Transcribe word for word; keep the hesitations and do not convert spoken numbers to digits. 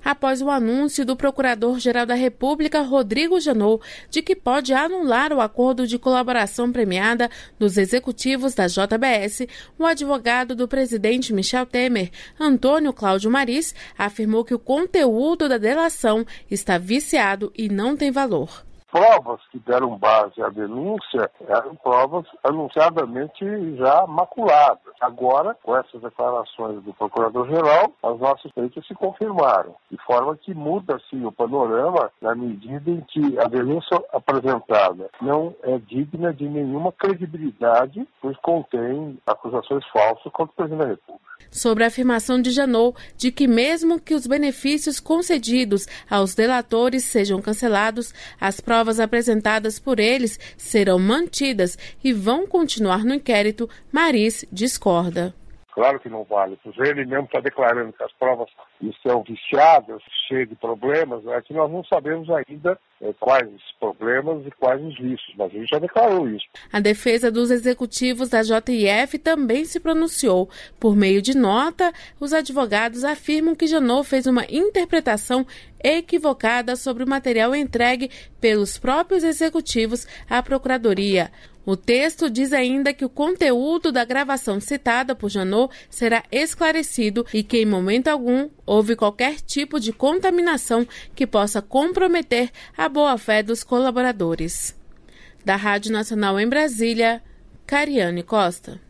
após o anúncio do Procurador-Geral da República, Rodrigo Janot, de que pode anular o acordo de colaboração premiada dos executivos da J B S. O advogado do presidente Michel Temer, Antônio Cláudio Maris, afirmou que o conteúdo da delação está viciado e não tem valor. Provas que deram base à denúncia eram provas anunciadamente já maculadas. Agora, com essas declarações do Procurador-Geral, as nossas suspeitas se confirmaram, de forma que muda sim o panorama na medida em que a denúncia apresentada não é digna de nenhuma credibilidade, pois contém acusações falsas contra o presidente da República. Sobre a afirmação de Janot de que mesmo que os benefícios concedidos aos delatores sejam cancelados, as provas apresentadas por eles serão mantidas e vão continuar no inquérito, Maris discorda. Claro que não vale, pois ele mesmo está declarando que as provas estão viciadas, cheias de problemas, é que nós não sabemos ainda é, quais os problemas e quais os vícios, mas ele já declarou isso. A defesa dos executivos da J I F também se pronunciou. Por meio de nota, os advogados afirmam que Janot fez uma interpretação equivocada sobre o material entregue pelos próprios executivos à Procuradoria. O texto diz ainda que o conteúdo da gravação citada por Janot será esclarecido e que, em momento algum, houve qualquer tipo de contaminação que possa comprometer a boa-fé dos colaboradores. Da Rádio Nacional em Brasília, Cariane Costa.